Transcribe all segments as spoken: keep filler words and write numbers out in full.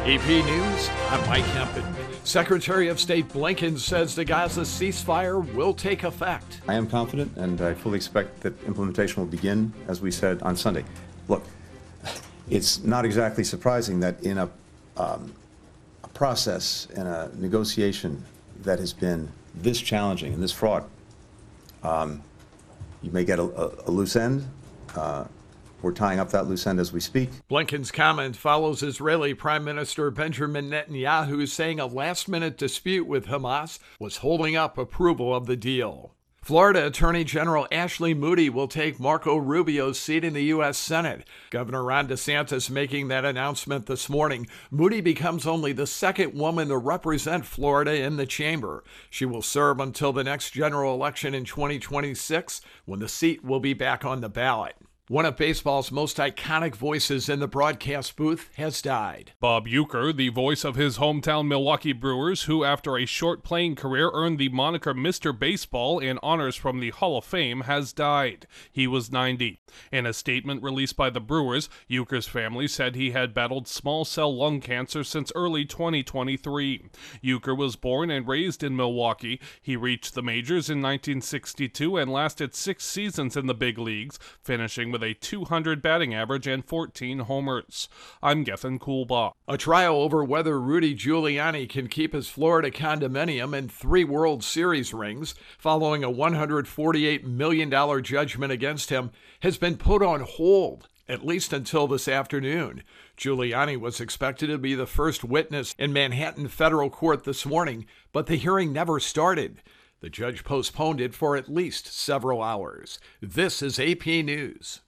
A P News, I'm Mike Hempin. Secretary of State Blinken says the Gaza ceasefire will take effect. I am confident, and I fully expect that implementation will begin, as we said, on Sunday. Look, it's not exactly surprising that in a, um, a process and a negotiation that has been this challenging and this fraught, um, you may get a, a, a loose end. Uh, We're tying up that loose end as we speak. Blinken's comment follows Israeli Prime Minister Benjamin Netanyahu saying a last-minute dispute with Hamas was holding up approval of the deal. Florida Attorney General Ashley Moody will take Marco Rubio's seat in the U S Senate. Governor Ron DeSantis making that announcement this morning. Moody becomes only the second woman to represent Florida in the chamber. She will serve until the next general election in twenty twenty-six, when the seat will be back on the ballot. One of baseball's most iconic voices in the broadcast booth has died. Bob Uecker, the voice of his hometown Milwaukee Brewers, who after a short playing career earned the moniker Mister Baseball and honors from the Hall of Fame, has died. He was ninety. In a statement released by the Brewers, Uecker's family said he had battled small cell lung cancer since early twenty twenty-three. Uecker was born and raised in Milwaukee. He reached the majors in nineteen sixty-two and lasted six seasons in the big leagues, finishing with with a two hundred batting average and fourteen homers. I'm Gethin Coolbaugh. A trial over whether Rudy Giuliani can keep his Florida condominium and three World Series rings, following a one hundred forty-eight million dollars judgment against him, has been put on hold, at least until this afternoon. Giuliani was expected to be the first witness in Manhattan federal court this morning, but the hearing never started. The judge postponed it for at least several hours. This is A P News.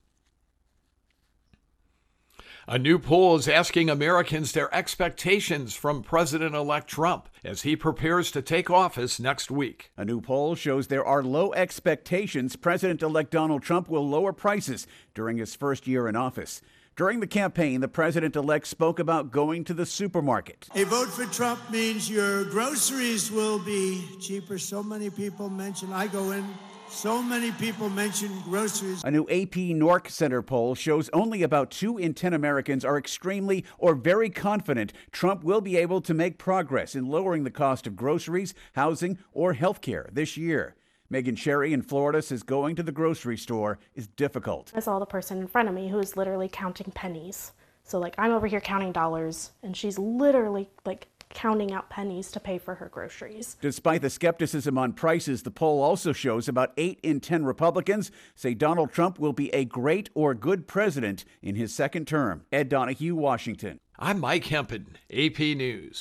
A new poll is asking Americans their expectations from President-elect Trump as he prepares to take office next week. A new poll shows there are low expectations President-elect Donald Trump will lower prices during his first year in office. During the campaign, the president-elect spoke about going to the supermarket. A vote for Trump means your groceries will be cheaper. So many people mention, I go in, so many people mention groceries. A new A P Nork Center poll shows only about two in ten Americans are extremely or very confident Trump will be able to make progress in lowering the cost of groceries, housing, or health care this year. Megan Cherry in Florida says going to the grocery store is difficult. I saw the person in front of me who is literally counting pennies. So like I'm over here counting dollars and she's literally like counting out pennies to pay for her groceries. Despite the skepticism on prices, the poll also shows about eight in ten Republicans say Donald Trump will be a great or good president in his second term. Ed Donahue, Washington. I'm Mike Hempin, A P News.